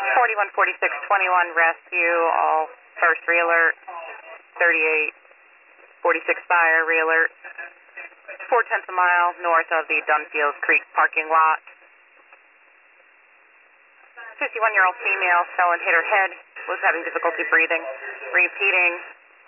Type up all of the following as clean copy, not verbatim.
414621 rescue, all first realert, 3846 fire realert, 4/10 mile north of the Dunfield Creek parking lot. 51-year-old female fell and hit her head, was having difficulty breathing. Repeating,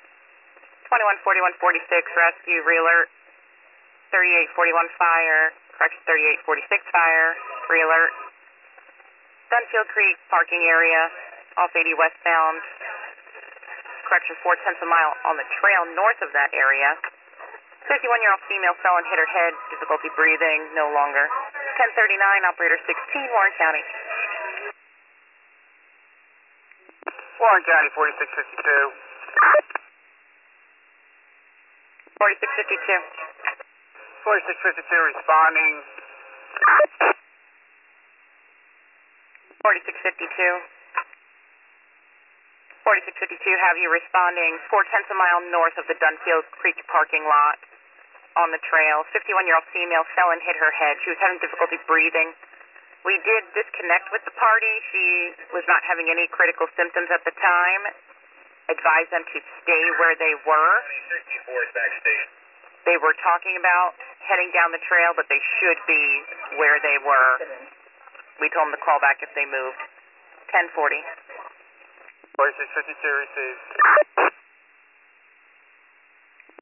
214146 rescue realert, 3841 fire, correction 3846 fire realert. Dunfield Creek parking area, off 80 westbound, correction 4/10 mile on the trail north of that area. 51-year-old female fell and hit her head, difficulty breathing, no longer. 1039, operator 16, Warren County. Warren County, 4652. 4652. 4652 responding. 4652. 4652, have you responding 4/10 mile north of the Dunfield Creek parking lot on the trail. 51-year-old female fell and hit her head. She was having difficulty breathing. We did disconnect with the party. She was not having any critical symptoms at the time. Advised them to stay where they were. They were talking about heading down the trail, but they should be where they were. We told them to call back if they moved. 1040. 4652 received.